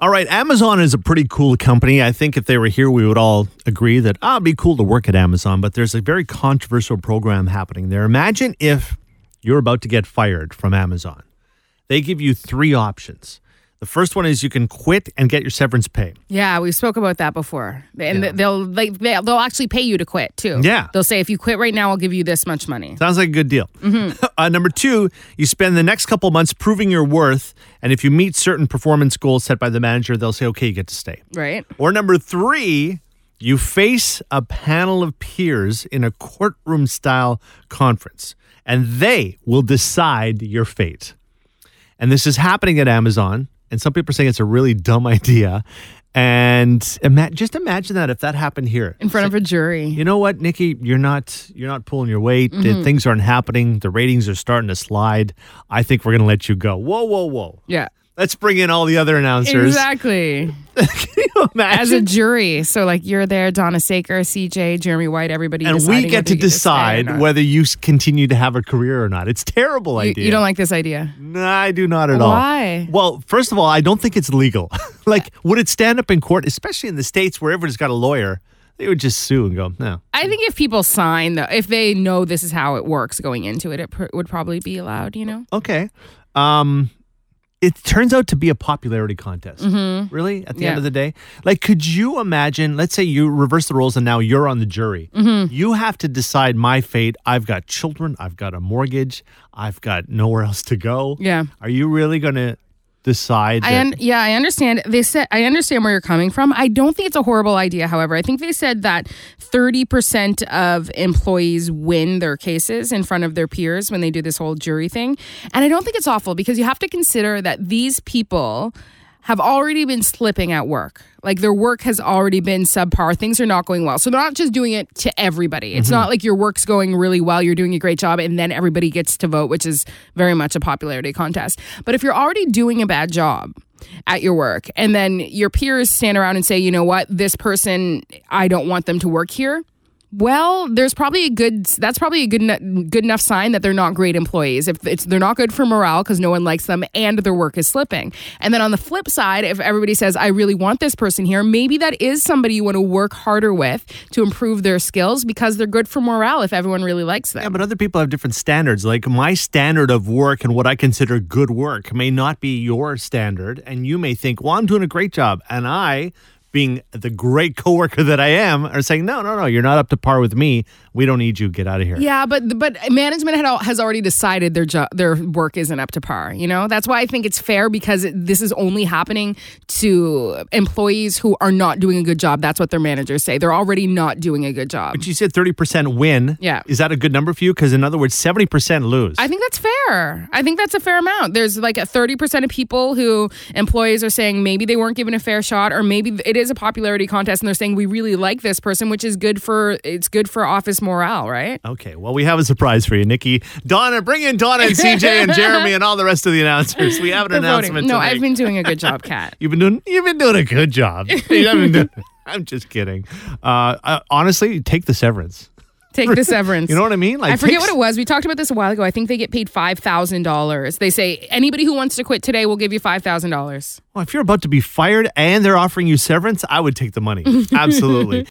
All right, Amazon is a pretty cool company. I think if they were here, we would all agree that it'd be cool to work at Amazon, but there's a very controversial program happening there. Imagine if you're about to get fired from Amazon. They give you 3 options. The first one is you can quit and get your severance pay. Yeah, we spoke about that before. And they'll actually pay you to quit, too. Yeah. They'll say, if you quit right now, I'll give you this much money. Sounds like a good deal. Mm-hmm. Number 2, you spend the next couple months proving your worth, and if you meet certain performance goals set by the manager, they'll say, okay, you get to stay. Right. Or number 3, you face a panel of peers in a courtroom-style conference, and they will decide your fate. And this is happening at Amazon. And some people are saying it's a really dumb idea. And just imagine that if that happened here. In front of a jury. You know what, Nikki? You're not pulling your weight. Mm-hmm. Things aren't happening. The ratings are starting to slide. I think we're going to let you go. Whoa. Yeah. Let's bring in all the other announcers. Exactly. Can you imagine? As a jury. So you're there, Donna Saker, CJ, Jeremy White, everybody. And we get to decide whether you continue to have a career or not. It's a terrible idea. You don't like this idea? No, I do not at all. Why? Well, first of all, I don't think it's legal. Would it stand up in court, especially in the States where everybody's got a lawyer? They would just sue and go, no. I think if people sign, if they know this is how it works going into it, would probably be allowed, Okay. It turns out to be a popularity contest. Mm-hmm. Really? At the end of the day? Could you imagine, let's say you reverse the roles and now you're on the jury. Mm-hmm. You have to decide my fate. I've got children. I've got a mortgage. I've got nowhere else to go. Yeah. Are you really going to decide? I understand. I understand where you're coming from. I don't think it's a horrible idea, however. I think they said that 30% of employees win their cases in front of their peers when they do this whole jury thing. And I don't think it's awful because you have to consider that these people have already been slipping at work. Their work has already been subpar. Things are not going well. So they're not just doing it to everybody. It's not like your work's going really well, you're doing a great job, and then everybody gets to vote, which is very much a popularity contest. But if you're already doing a bad job at your work, and then your peers stand around and say, you know what, this person, I don't want them to work here. Well, that's probably a good enough sign that they're not great employees. If they're not good for morale because no one likes them and their work is slipping. And then on the flip side, if everybody says, I really want this person here, maybe that is somebody you want to work harder with to improve their skills because they're good for morale if everyone really likes them. Yeah, but other people have different standards. My standard of work and what I consider good work may not be your standard. And you may think, well, I'm doing a great job. And I, being the great coworker that I am, are saying, no, you're not up to par with me. We don't need you. Get out of here. Yeah, but management has already decided their work isn't up to par. That's why I think it's fair because this is only happening to employees who are not doing a good job. That's what their managers say. They're already not doing a good job. But you said 30% win. Yeah. Is that a good number for you? Because in other words, 70% lose. I think that's fair. I think that's a fair amount. There's a 30% of people who employees are saying maybe they weren't given a fair shot, or maybe it is a popularity contest and they're saying we really like this person, which is good for office morale, right? Okay, well, we have a surprise for you, Nikki. Bring in Donna and CJ and Jeremy and all the rest of the announcers. We have an announcement to make. I've been doing a good job, Kat. You've been doing a good job. I'm just kidding. Honestly, take the severance. Take the severance. You know what I mean? I forget what it was. We talked about this a while ago. I think they get paid $5,000. They say anybody who wants to quit today will give you $5,000. Well, if you're about to be fired and they're offering you severance, I would take the money. Absolutely.